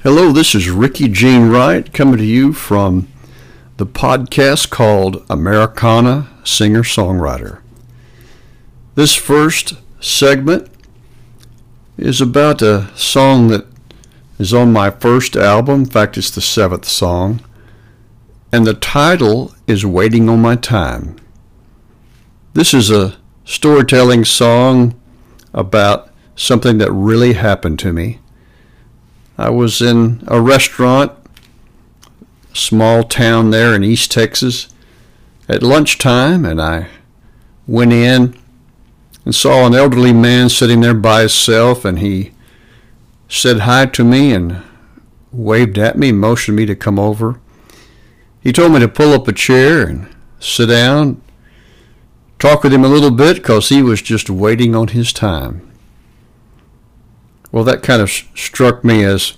Hello, this is Ricky Gene Wright coming to you from the podcast called Americana Singer-Songwriter. This first segment is about a song that is on my first album. In fact, it's the 7th song. And the title is Waiting on My Time. This is a storytelling song about something that really happened to me. I was in a restaurant, a small town there in East Texas, at lunchtime, and I went in and saw an elderly man sitting there by himself, and he said hi to me and waved at me, motioned me to come over. He told me to pull up a chair and sit down, talk with him a little bit because he was just waiting on his time. Well, that kind of struck me as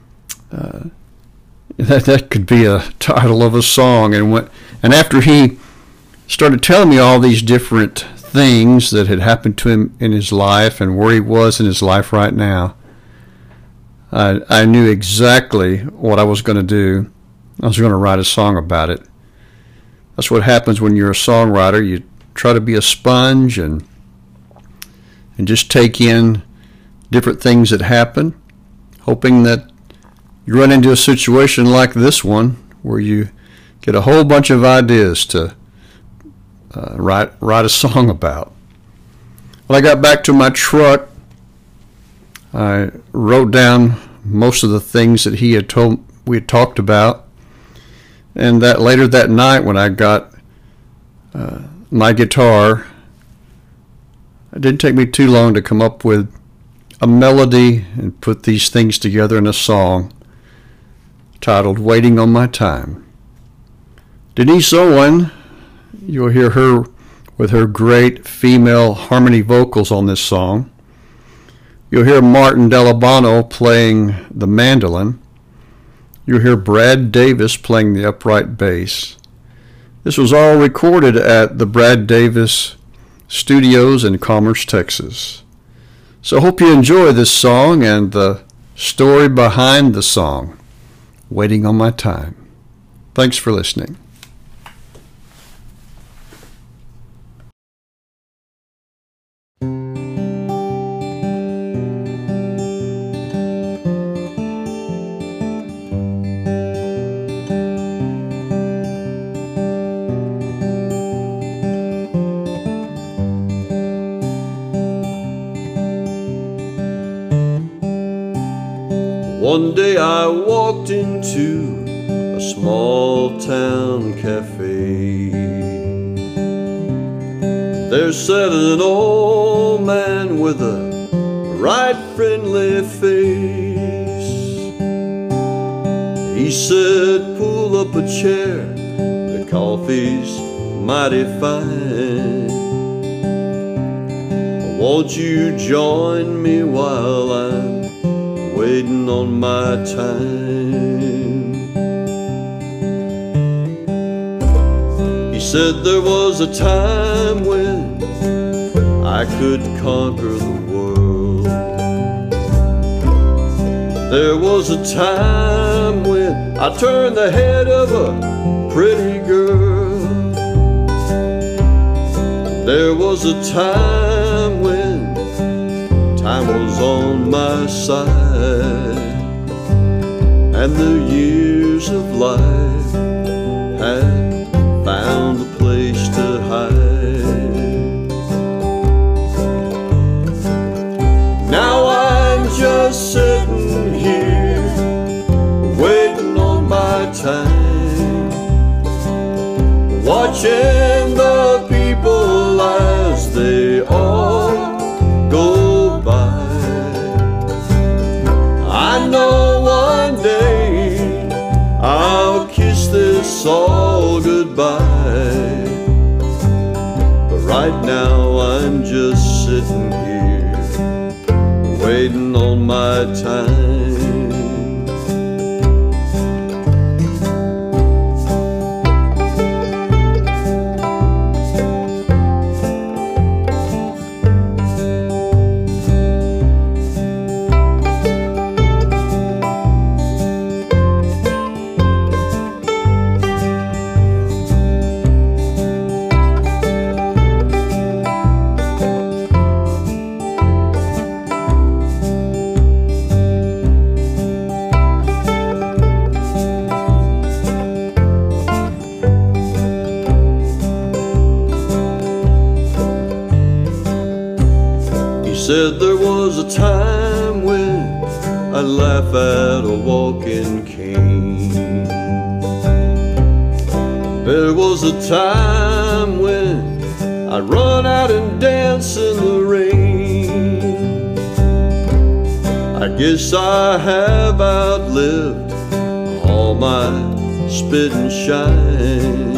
that could be a title of a song. And after he started telling me all these different things that had happened to him in his life and where he was in his life right now, I knew exactly what I was going to do. I was going to write a song about it. That's what happens when you're a songwriter. You try to be a sponge and just take in different things that happen, hoping that you run into a situation like this one where you get a whole bunch of ideas to write a song about. When I got back to my truck, I wrote down most of the things that we had talked about, and that later that night when I got my guitar, it didn't take me too long to come up with a melody and put these things together in a song titled Waiting on My Time. Denise Owen, you'll hear her with her great female harmony vocals on this song. You'll hear Martin Delabano playing the mandolin. You'll hear Brad Davis playing the upright bass. This was all recorded at the Brad Davis Studios in Commerce, Texas. So I hope you enjoy this song and the story behind the song, Waiting on My Time. Thanks for listening. One day I walked into a small town cafe. There sat an old man with a right friendly face. He said, "Pull up a chair, the coffee's mighty fine. Won't you join me while I'm waiting on my time?" He said there was a time when I could conquer the world. There was a time when I turned the head of a pretty girl. There was a time when time was on my side, and the years of life had found a place to hide. Now I'm just sitting here waiting on my time, watching the people as they all go by. I know one day I'll kiss this all goodbye, but right now I'm just sitting here waiting on my time. time when I'd laugh at a walking cane. There was a time when I'd run out and dance in the rain. I guess I have outlived all my spit and shine,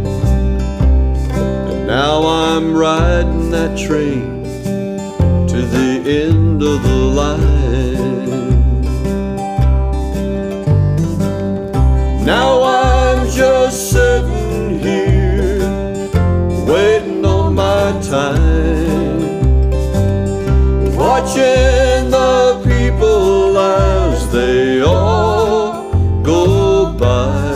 and now I'm riding that train to the end of the line. Now I'm just sitting here waiting on my time, watching the people as they all go by.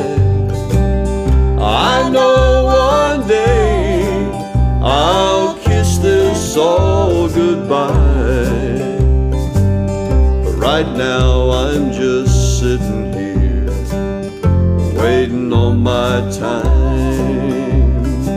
I know one day I'll kiss this all goodbye, but right now I'm just sitting here waiting on my time.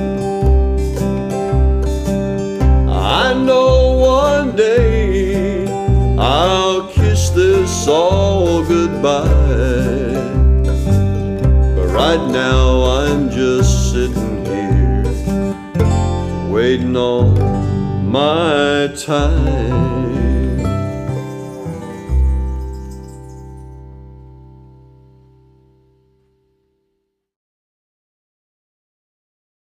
I know one day I'll kiss this all goodbye, but right now I'm just sitting here waiting on my time.